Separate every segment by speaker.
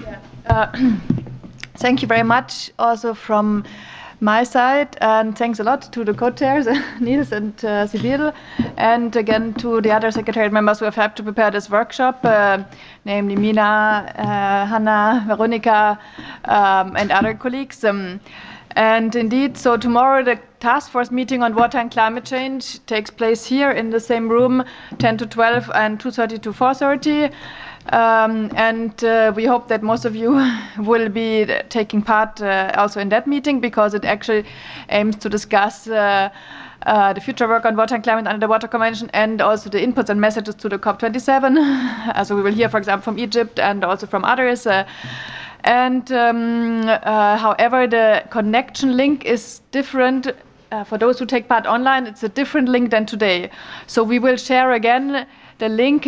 Speaker 1: Thank you very much also from my side, and thanks a lot to the co-chairs, Niels and Sibyl, and again to the other secretariat members who have helped to prepare this workshop, namely Mina, Hannah, Veronica, and other colleagues. And indeed, so tomorrow the task force meeting on water and climate change takes place here in the same room, 10 to 12 and 2:30 to 4:30. We hope that most of you will be taking part also in that meeting, because it actually aims to discuss the future work on water and climate under the Water Convention, and also the inputs and messages to the COP27. So we will hear, for example, from Egypt and also from others. However, the connection link is different. For those who take part online, it's a different link than today. So we will share again the link,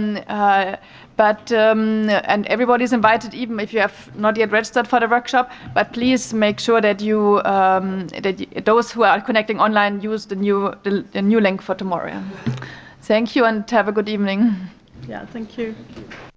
Speaker 1: and everybody is invited, even if you have not yet registered for the workshop. But please make sure that you, those who are connecting online, use the new link for tomorrow. Thank you, and have a good evening.
Speaker 2: Yeah, thank you.